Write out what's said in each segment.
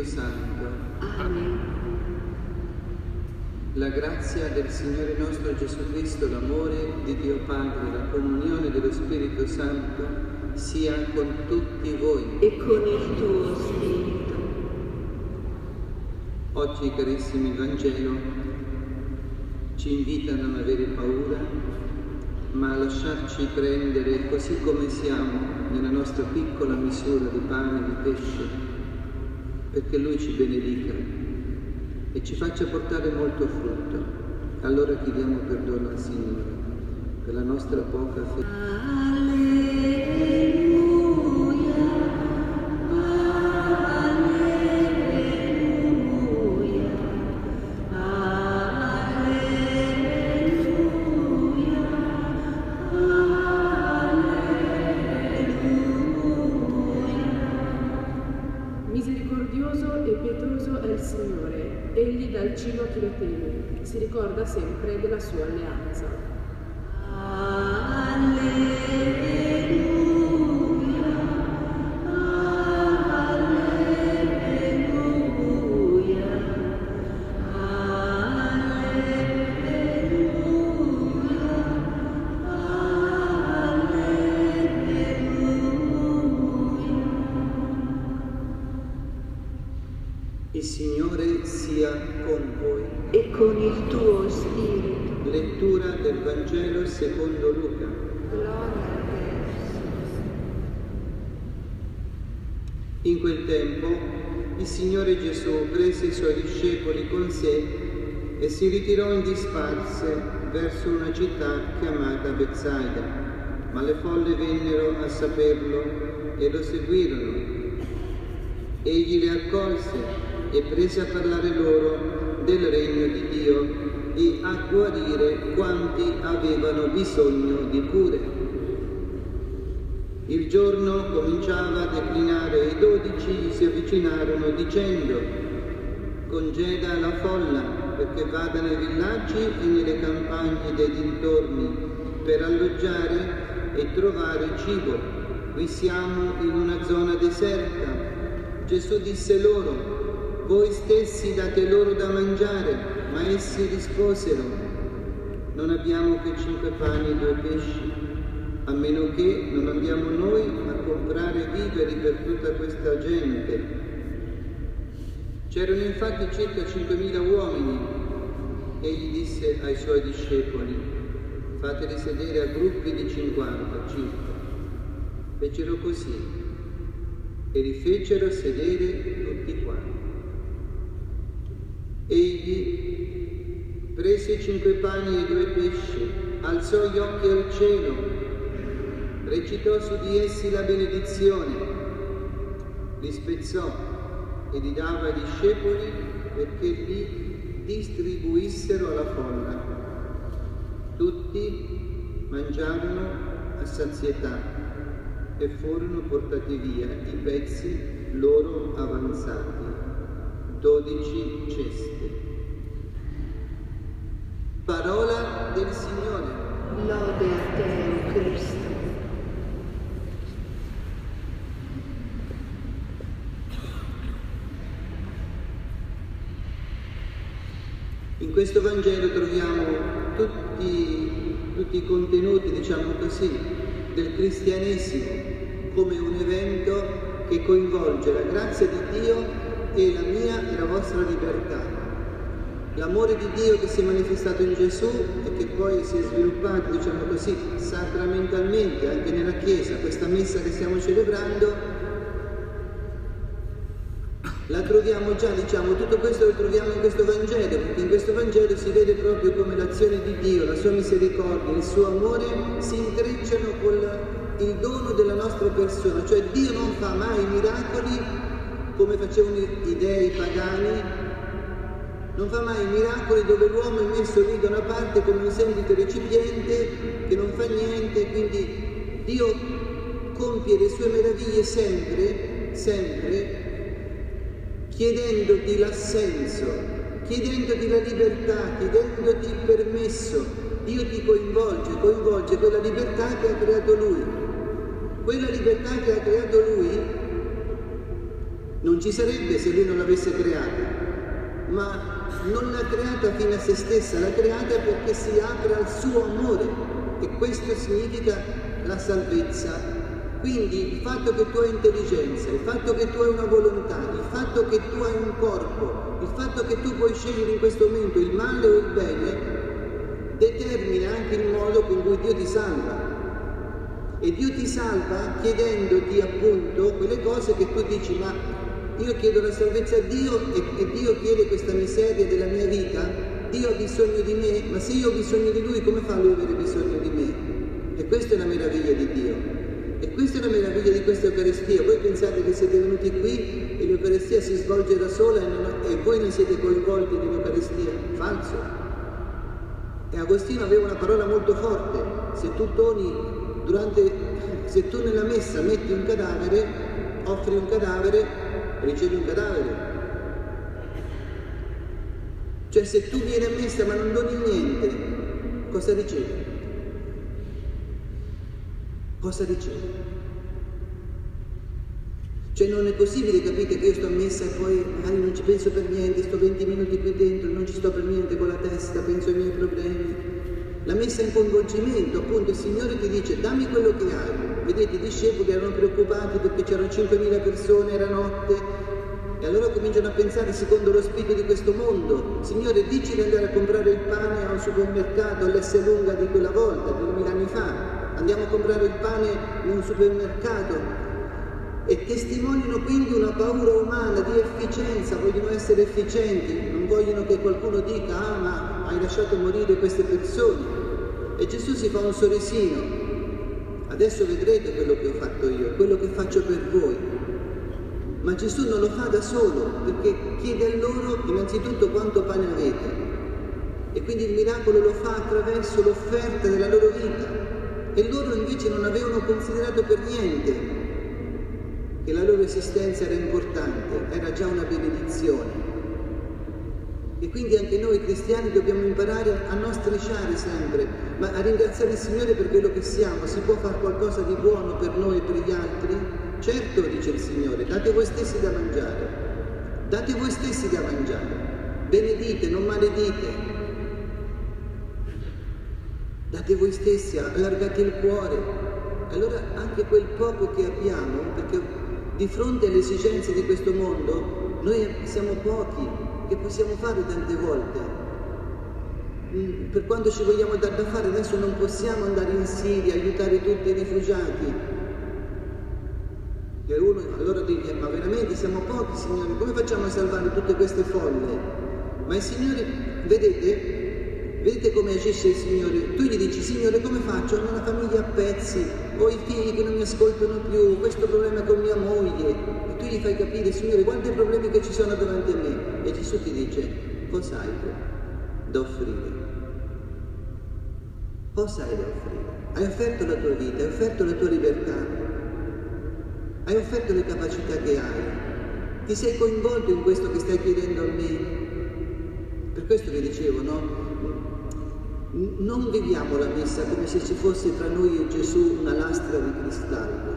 Santo. Amen. La grazia del Signore nostro Gesù Cristo, l'amore di Dio Padre, la comunione dello Spirito Santo sia con tutti voi. E con il tuo spirito. Oggi, carissimi, il Vangelo ci invita a non avere paura, ma a lasciarci prendere così come siamo, nella nostra piccola misura di pane e di pesce, perché Lui ci benedica e ci faccia portare molto frutto. Allora chiediamo perdono al Signore per la nostra poca fede. Alleluia, alleluia, alleluia, alleluia. Misericordioso e pietoso è il Signore, Egli dà il cibo a chi lo teme, si ricorda sempre della sua alleanza. Alleluia, alleluia, Il Signore sia con voi. e con il tuo spirito. Lettura del Vangelo secondo Luca. Gloria a te. In quel tempo il Signore Gesù prese i Suoi discepoli con sé e si ritirò in disparse verso una città chiamata Betsaida, ma le folle vennero a saperlo e lo seguirono. Egli le accolse e prese a parlare loro del regno di Dio e a guarire quanti avevano bisogno di cure. Il giorno cominciava a declinare e i 12 gli si avvicinarono dicendo: congeda la folla perché vada nei villaggi e nelle campagne dei dintorni per alloggiare e trovare cibo. Qui siamo in una zona deserta. Gesù disse loro: voi stessi date loro da mangiare. Ma essi risposero: non abbiamo che 5 pani e 2 pesci, a meno che non andiamo noi a comprare viveri per tutta questa gente. C'erano infatti circa 5.000 uomini. Egli disse ai Suoi discepoli: fateli sedere a gruppi di 50 circa. Fecero così e li fecero sedere tutti quanti. Egli prese i 5 pani e i 2 pesci, alzò gli occhi al cielo, recitò su di essi la benedizione, li spezzò e li dava ai discepoli perché li distribuissero alla folla. Tutti mangiarono a sazietà e furono portati via i pezzi loro avanzati, 12 ceste. Parola del Signore. Lode a te, o Cristo. In questo Vangelo troviamo tutti i contenuti, diciamo così, del cristianesimo come un evento che coinvolge la grazia di Dio e la mia e la vostra libertà. L'amore di Dio che si è manifestato in Gesù e che poi si è sviluppato, diciamo così, sacramentalmente anche nella Chiesa, questa messa che stiamo celebrando, la troviamo già, diciamo, tutto questo lo troviamo in questo Vangelo, perché in questo Vangelo si vede proprio come l'azione di Dio, la sua misericordia, il suo amore si intrecciano con il dono della nostra persona, cioè Dio non fa mai miracoli come facevano i dei pagani. Non fa mai miracoli dove l'uomo è messo lì da una parte come un semplice recipiente che non fa niente, quindi Dio compie le sue meraviglie sempre, chiedendoti l'assenso, chiedendoti la libertà, chiedendoti il permesso. Dio ti coinvolge quella libertà che ha creato Lui. Quella libertà che ha creato Lui Non ci sarebbe se lui non l'avesse creata, ma non l'ha creata fino a se stessa, l'ha creata perché si apre al suo amore, e questo significa la salvezza. Quindi il fatto che tu hai intelligenza, il fatto che tu hai una volontà, il fatto che tu hai un corpo, il fatto che tu puoi scegliere in questo momento il male o il bene, determina anche il modo con cui Dio ti salva. E Dio ti salva chiedendoti appunto quelle cose che tu dici: ma io chiedo la salvezza a Dio e Dio chiede questa miseria della mia vita, Dio ha bisogno di me, ma se io ho bisogno di Lui, come fa Lui ad avere bisogno di me? E questa è la meraviglia di Dio. E questa è la meraviglia di questa Eucaristia. Voi pensate che siete venuti qui e l'Eucaristia si svolge da sola e voi non siete coinvolti nell'Eucaristia? Falso. E Agostino aveva una parola molto forte: se tu nella messa metti un cadavere, offri un cadavere, ricevi un cadavere. Cioè, se tu vieni a messa ma non doni niente, cosa ricevi? Cosa ricevi? Cioè, non è possibile, capite, che io sto a messa e poi magari non ci penso per niente, sto 20 minuti qui dentro, non ci sto per niente con la testa, penso ai miei problemi. La messa è in coinvolgimento, appunto il Signore ti dice: dammi quello che hai. Vedete, i discepoli erano preoccupati perché c'erano 5.000 persone, era notte, e allora cominciano a pensare secondo lo spirito di questo mondo: Signore, dici di andare a comprare il pane a un supermercato all'S lunga di quella volta, 2000 anni fa. Andiamo a comprare il pane in un supermercato, e testimoniano quindi una paura umana di efficienza, vogliono essere efficienti, non vogliono che qualcuno dica: ah, ma hai lasciato morire queste persone. E Gesù si fa un sorrisino: adesso vedrete quello che ho fatto io, quello che faccio per voi. Ma Gesù non lo fa da solo, perché chiede a loro innanzitutto quanto pane avete, e quindi il miracolo lo fa attraverso l'offerta della loro vita. E loro invece non avevano considerato per niente che la loro esistenza era importante, era già una benedizione. E quindi anche noi cristiani dobbiamo imparare a non strisciare sempre, ma a ringraziare il Signore per quello che siamo. Si può fare qualcosa di buono per noi e per gli altri? Certo, dice il Signore, date voi stessi da mangiare, date voi stessi da mangiare, benedite, non maledite. Date voi stessi, allargate il cuore. Allora anche quel poco che abbiamo, perché di fronte alle esigenze di questo mondo noi siamo pochi, che possiamo fare tante volte. Per quanto ci vogliamo dar da fare, adesso non possiamo andare in Siria, aiutare tutti i rifugiati. E uno allora dice: ma veramente siamo pochi, Signore, come facciamo a salvare tutte queste folle? Ma il Signore, vedete come agisce il Signore? Tu gli dici: Signore, come faccio? Ho una famiglia a pezzi, ho i figli che non mi ascoltano più, questo problema con mia moglie. E tu gli fai capire: Signore, guarda i problemi che ci sono davanti a me. E Gesù ti dice: cosa hai da offrire? Cosa hai da offrire? Hai offerto la tua vita, hai offerto la tua libertà, hai offerto le capacità che hai. Ti sei coinvolto in questo che stai chiedendo a me? Per questo vi dicevo, no? Non viviamo la messa come se ci fosse tra noi e Gesù una lastra di cristallo,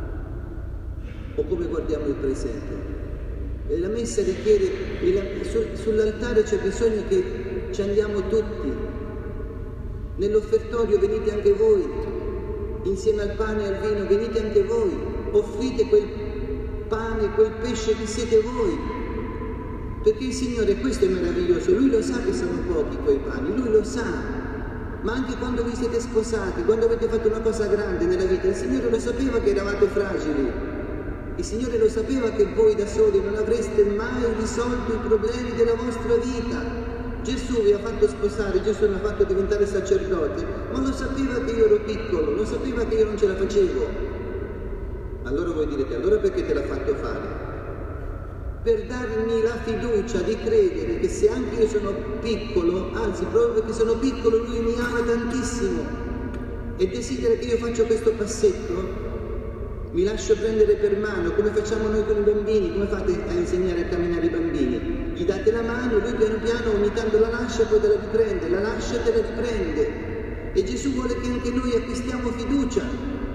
o come guardiamo il presente. E la messa richiede, sull'altare c'è bisogno che ci andiamo tutti. Nell'offertorio venite anche voi, insieme al pane e al vino venite anche voi, offrite quel pane, quel pesce che siete voi. Perché il Signore, questo è meraviglioso, Lui lo sa che sono pochi quei pani, Lui lo sa. Ma anche quando vi siete sposati, quando avete fatto una cosa grande nella vita, il Signore lo sapeva che eravate fragili. Il Signore lo sapeva che voi da soli non avreste mai risolto i problemi della vostra vita. Gesù vi ha fatto sposare, Gesù mi ha fatto diventare sacerdote, ma lo sapeva che io ero piccolo, lo sapeva che io non ce la facevo. Allora voi direte: allora perché te l'ha fatto fare? Per darmi la fiducia di credere che se anche io sono piccolo, anzi proprio perché sono piccolo, Lui mi ama tantissimo e desidera che io faccia questo passetto, mi lascio prendere per mano, come facciamo noi con i bambini. Come fate a insegnare a camminare i bambini? Gli date la mano, lui piano piano ogni tanto la lascia, poi te la riprende, la lascia e te la riprende. E Gesù vuole che anche noi acquistiamo fiducia.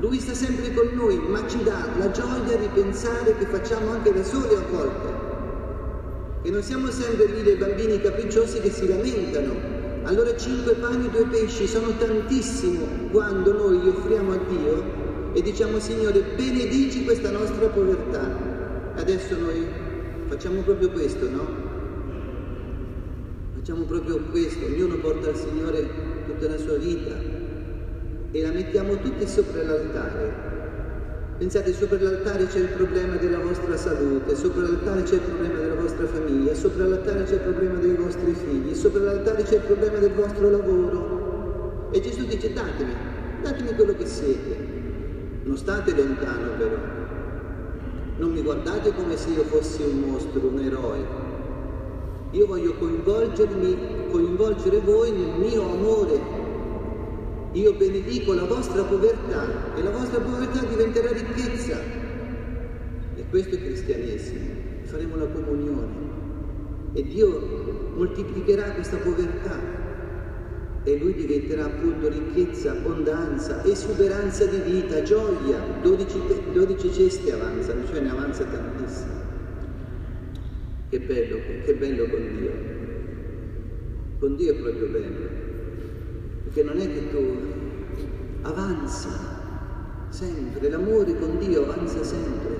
Lui sta sempre con noi, ma ci dà la gioia di pensare che facciamo anche da soli a volte. E non siamo sempre lì dei bambini capricciosi che si lamentano. Allora 5 pani e 2 pesci sono tantissimo quando noi li offriamo a Dio e diciamo: Signore, benedici questa nostra povertà. Adesso noi facciamo proprio questo, no? Facciamo proprio questo, ognuno porta al Signore tutta la sua vita e la mettiamo tutti sopra l'altare. Pensate, sopra l'altare c'è il problema della vostra salute, sopra l'altare c'è il problema della vostra famiglia, sopra l'altare c'è il problema dei vostri figli, sopra l'altare c'è il problema del vostro lavoro. E Gesù dice: datemi quello che siete. Non state lontano però. Non mi guardate come se io fossi un mostro, un eroe. Io voglio coinvolgere voi nel mio amore. Io benedico la vostra povertà e la vostra povertà diventerà ricchezza. E questo è cristianesimo. Faremo la comunione e Dio moltiplicherà questa povertà e Lui diventerà appunto ricchezza, abbondanza, esuberanza di vita, gioia. 12 cesti avanzano, cioè ne avanza tantissimo. Che bello con Dio. Con Dio è proprio bello. Perché non è che tu avanza sempre, l'amore con Dio avanza sempre.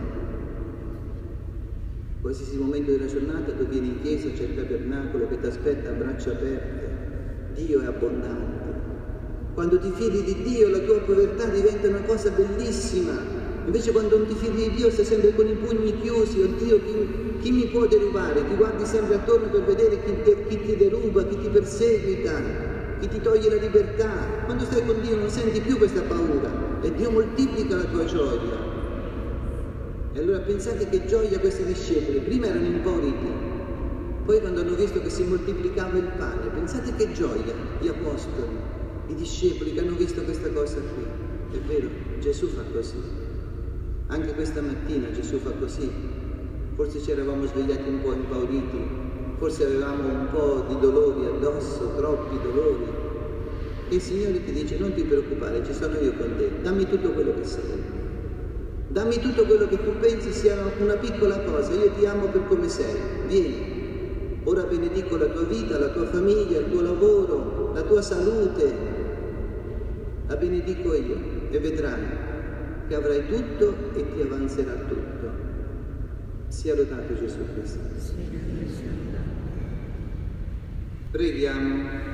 Qualsiasi momento della giornata tu vieni in chiesa, c'è il tabernacolo che ti aspetta a braccia aperte. Dio è abbondante. Quando ti fidi di Dio la tua povertà diventa una cosa bellissima. Invece quando non ti fidi di Dio stai sempre con i pugni chiusi. Oddio, chi mi può derubare? Ti guardi sempre attorno per vedere chi ti deruba, chi ti perseguita, chi ti toglie la libertà. Quando stai con Dio non senti più questa paura e Dio moltiplica la tua gioia. E allora pensate che gioia questi discepoli. Prima erano impauriti, poi quando hanno visto che si moltiplicava il pane, pensate che gioia gli apostoli, i discepoli che hanno visto questa cosa qui. È vero, Gesù fa così. Anche questa mattina Gesù fa così. Forse ci eravamo svegliati un po' impauriti, forse avevamo un po' di dolori addosso, troppi dolori. E il Signore ti dice: non ti preoccupare, ci sono io con te, dammi tutto quello che sei. Dammi tutto quello che tu pensi sia una piccola cosa, io ti amo per come sei, vieni. Ora benedico la tua vita, la tua famiglia, il tuo lavoro, la tua salute. La benedico io e vedrai che avrai tutto e ti avanzerà tutto. Sia lodato Gesù Cristo. Preghiamo.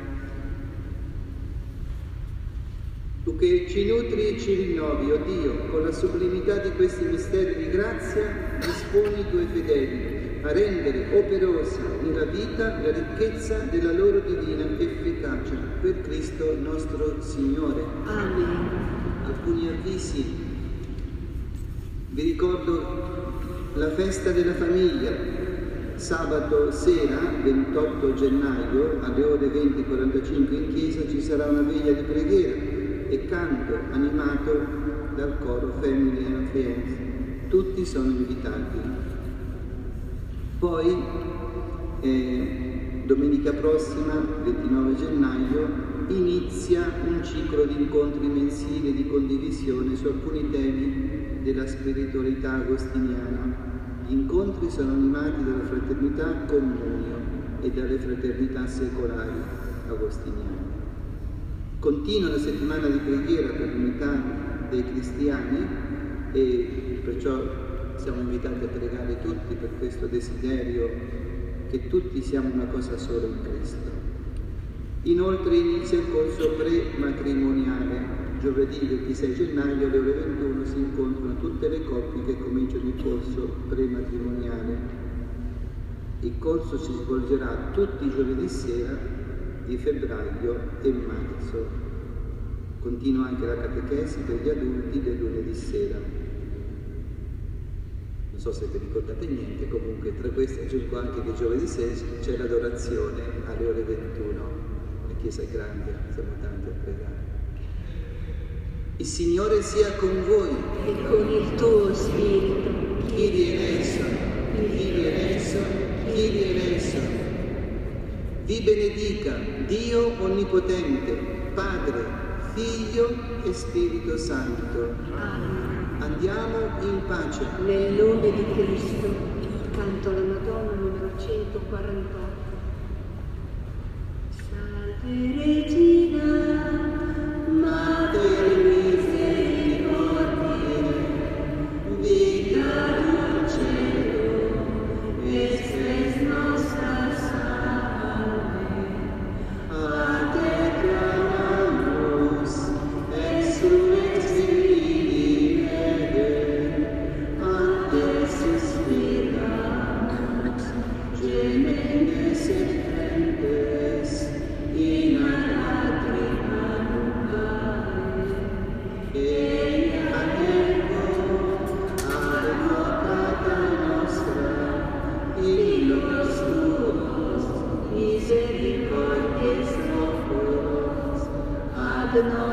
Tu che ci nutri e ci rinnovi, o Dio, con la sublimità di questi misteri di grazia, disponi i tuoi fedeli a rendere operosa nella vita la ricchezza della loro divina efficacia. Per Cristo nostro Signore. Amen. Alcuni avvisi. Vi ricordo la festa della famiglia. Sabato sera, 28 gennaio, alle ore 20:45 in chiesa ci sarà una veglia di preghiera e canto animato dal coro Family and Friends. Tutti sono invitati. Poi, domenica prossima, 29 gennaio, inizia un ciclo di incontri mensili di condivisione su alcuni temi della spiritualità agostiniana. Gli incontri sono animati dalla fraternità Comunio e dalle fraternità secolari agostiniane. Continua la settimana di preghiera per l'unità dei cristiani e perciò siamo invitati a pregare tutti per questo desiderio che tutti siamo una cosa sola in Cristo. Inoltre inizia il corso pre-matrimoniale. Giovedì 26 gennaio alle ore 21 si incontrano tutte le coppie che cominciano il corso pre-matrimoniale. Il corso si svolgerà tutti i giovedì sera di febbraio e marzo. Continua anche la catechesi per gli adulti del lunedì sera. Non so se vi ricordate niente, comunque tra questi aggiungo anche che giovedì sera c'è l'adorazione alle ore 21. La chiesa è grande, siamo tanti a pregare. Il Signore sia con voi. E con il tuo spirito. Kyrie eleison, Kyrie eleison, Kyrie eleison. Vi benedica Dio Onnipotente, Padre, Figlio e Spirito Santo. Amen. Andiamo in pace. Nel nome di Cristo, canto alla Madonna numero 148. Salve Regina, Mater misericordiae, vita dulcedo, et spes nostra salve. A te clamamus, exulex Filii Eve, a te suspiramus, gementes et gementes, in lacrima nubare, et aneco ad vocata nostra, illos tuos, misericordies oculos, ad nos